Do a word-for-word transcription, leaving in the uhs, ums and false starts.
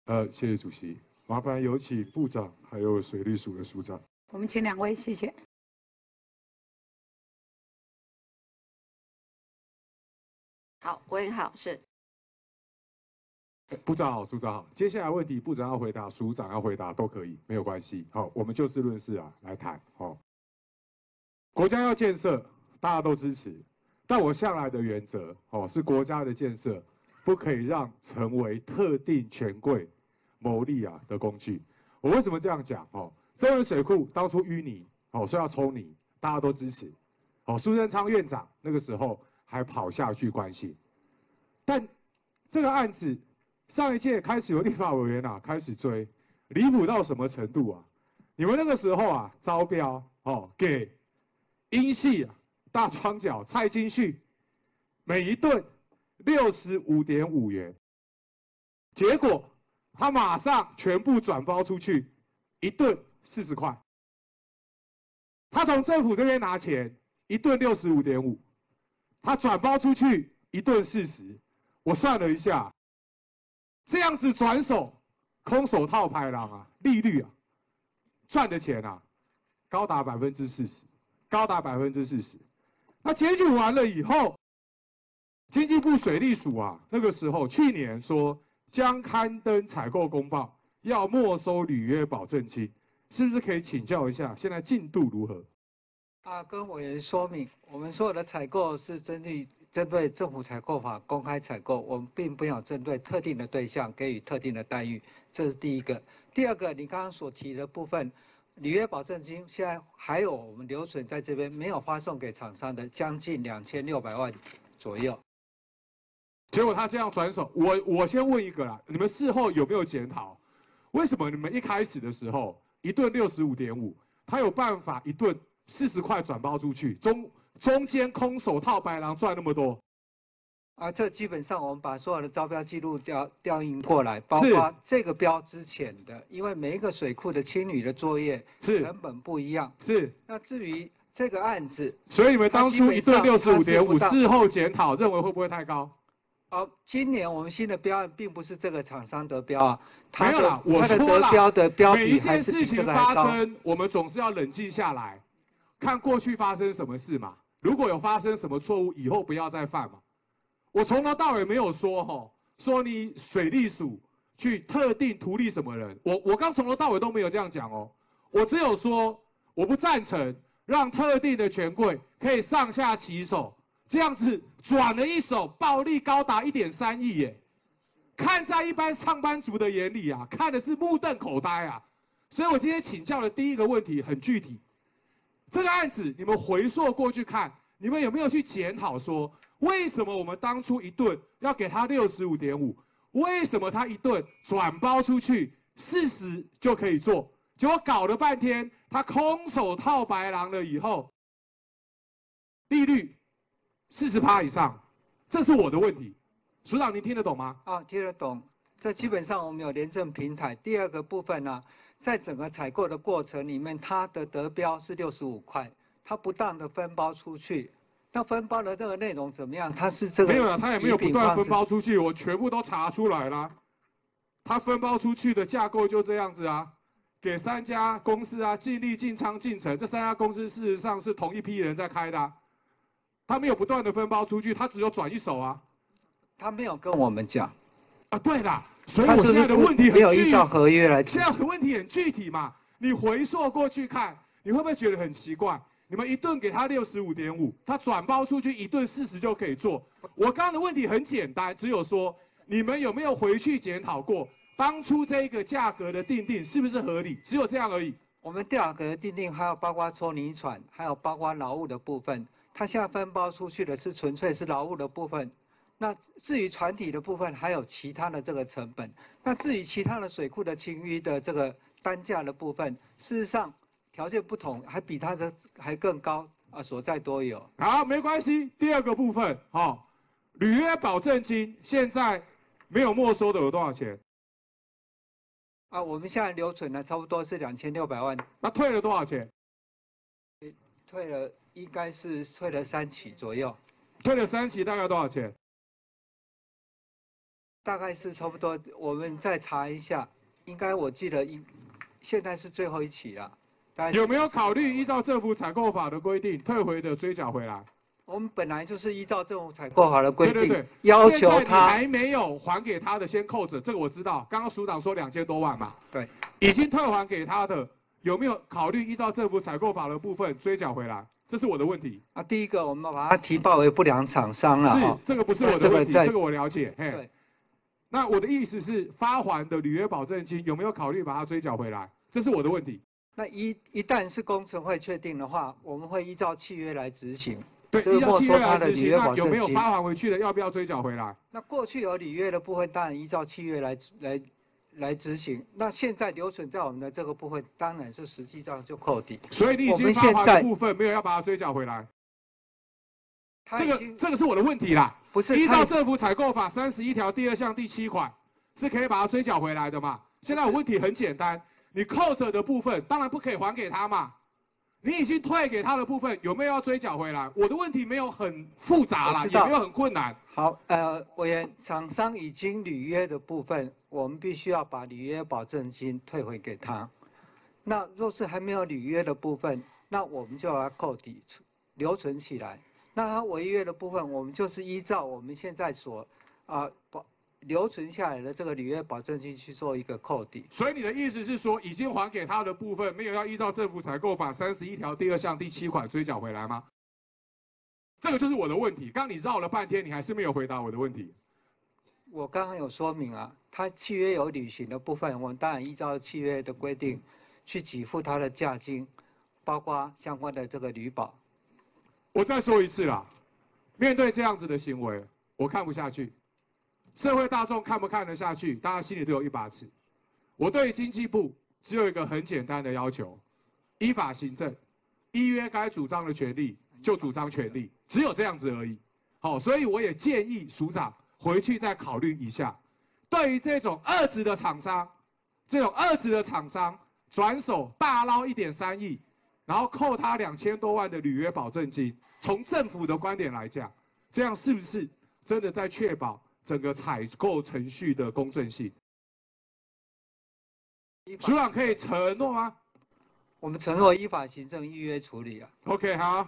呃，谢谢主席，麻烦有请部长还有水利署的署长。 我们请两位，谢谢。 好，国文好是。 部长好，署长好。接下来问题，部长要回答，署长要回答都可以，没有关系。好，我们就事论事啊，来谈。好，国家要建设，大家都支持，但我向来的原则，哦，是国家的建设不可以让成为特定权贵牟利啊的工具。我为什么这样讲？哦，中原水库当初淤泥，哦，说要抽泥，大家都支持。哦，苏贞昌院长那个时候还跑下去关心，但这个案子。上一届开始有立法委员啊开始追，离谱到什么程度啊？你们那个时候啊招标哦给英系啊大庄脚蔡金旭每一吨六十五点五元，结果他马上全部转包出去，一吨四十块。他从政府这边拿钱，一吨六十五点五，他转包出去一吨四十，我算了一下。这样子转手，空手套白狼啊，利率啊，赚的钱啊，高达百分之四十，高达百分之四十。那检举完了以后，经济部水利署啊，那个时候去年说将刊登采购公报，要没收履约保证金，是不是可以请教一下，现在进度如何？ 啊，跟委员说明，我们所有的采购是针对。针对政府采购法公开采购，我们并没有针对特定的对象给予特定的待遇，这是第一个。第二个，你刚刚所提的部分，履约保证金现在还有我们留存在这边没有发送给厂商的，将近两千六百万左右。 结果他这样转手，我我先问一个啦，你们事后有没有检讨？为什么你们一开始的时候一吨六十五点五，他有办法一吨四十块转包出去，中中间空手套白狼赚那么多？ 啊，这基本上我们把所有的招标记录调调印过来，包括这个标之前的，因为每一个水库的清理的作业成本不一样。 是。 那至于这个案子， 所以你们当初一吨六十五点五，事后检讨认为会不会太高？ 哦，今年我们新的标案并不是这个厂商得标啊， 没有啦，我说了， 每一件事情发生，我们总是要冷静下来，看过去发生什么事嘛。如果有发生什么错误，以后不要再犯嘛。我从头到尾没有说吼，说你水利署去特定图利什么人，我我刚从头到尾都没有这样讲哦，我只有说我不赞成让特定的权贵可以上下其手，这样子转了一手，暴利高达一点三亿耶，看在一般上班族的眼里啊，看的是目瞪口呆啊，所以我今天请教的第一个问题很具体，这个案子你们回溯过去看，你们有没有去检讨说？为什么我们当初一吨要给他六十五点五？为什么他一吨转包出去四十就可以做？结果搞了半天，他空手套白狼了以后，利率四十趴以上，这是我的问题。署长，您听得懂吗？ 啊，听得懂。这基本上我们有廉政平台。第二个部分呢、啊，在整个采购的过程里面，它的得标是六十五块，它不当的分包出去。那分包的这个内容怎么样？它是这个没有了，他也没有不断分包出去，我全部都查出来了。他分包出去的架构就这样子啊，给三家公司啊，尽力、尽仓、尽成，这三家公司事实上是同一批人在开的、啊，他没有不断的分包出去，他只有转一手啊。 他没有跟我们讲。 啊，对啦，所以我现在的问题很具体， 没有依照合约来。 现在的问题很具体嘛，你回溯过去看，你会不会觉得很奇怪？你们一顿给他六十五点五，他转包出去一顿四十就可以做。我刚刚的问题很简单，只有说你们有没有回去检讨过当初这个价格的定定是不是合理？只有这样而已。 我们价格的定定还有包括抽泥船，还有包括劳务的部分。它现在分包出去的是纯粹是劳务的部分。那至于船体的部分，还有其他的这个成本。那至于其他的水库的清淤的这个单价的部分，事实上条件不同，还比它的还更高啊，所在多有。 好，没关系。第二个部分，好、哦，履约保证金现在没有没收的有多少钱？ 啊，我们现在留存呢，差不多是两千六百万。 那退了多少钱？ 退了，应该是退了三期左右。 退了三期大概多少钱？ 大概是差不多，我们再查一下，应该我记得应现在是最后一期了。大概是有没有考虑两千多百万依照政府采购法的规定，退回的追缴回来？ 我们本来就是依照政府采购法的规定， 对对对， 要现在你求他还没有还给他的，先扣着，这个我知道。刚刚署长说两千多万嘛， 对， 已经退还给他的，有没有考虑依照政府采购法的部分追缴回来？这是我的问题。 啊，第一个我们把它提报为不良厂商了是哈， 这个不是那我的问题， 这个在这个我了解。嘿， 对， 那我的意思是，发还的履约保证金有没有考虑把它追缴回来？这是我的问题。 那一一旦是工程会确定的话，我们会依照契约来执行。 对， 就是依照契约没收他来执行， 的履约保那有没有证金。 发还回去的？要不要追缴回来？ 那过去有履约的部分，当然依照契约来来来执行。那现在留存在我们的这个部分，当然是实际上就扣抵。 所以你已我经发还的们现在部分没有要把它追缴回来。这个他已经这个是我的问题啦。 不是依照他已政府采购法三十一条第二项第七款，是可以把它追缴回来的嘛？现在我问题很简单，你扣着的部分当然不可以还给他嘛。你已经退给他的部分有没有要追缴回来？我的问题没有很复杂啦， 我知道也没有很困难。 好，呃，委员，厂商已经履约的部分，我们必须要把履约保证金退回给他。那若是还没有履约的部分，那我们就要扣抵留存起来。那他违约的部分，我们就是依照我们现在所啊保留存下来的这个履约保证金去做一个扣抵。 所以你的意思是说，已经还给他的部分没有要依照政府采购法三十一条第二项第七款追缴回来吗？这个就是我的问题。刚你绕了半天，你还是没有回答我的问题。 我刚刚有说明啊，他契约有履行的部分，我们当然依照契约的规定去给付他的价金，包括相关的这个履保。 我再说一次啦，面对这样子的行为，我看不下去。社会大众看不看得下去？大家心里都有一把尺。我对经济部只有一个很简单的要求：依法行政，依约该主张的权利就主张权利，只有这样子而已。好，所以我也建议署长回去再考虑一下，对于这种二职的厂商，这种二职的厂商转手大捞一点三亿，然后扣他两千多万的履约保证金，从政府的观点来讲，这样是不是真的在确保整个采购程序的公正性？署长可以承诺吗？ 我们承诺依法行政、依约处理啊。 OK， 好。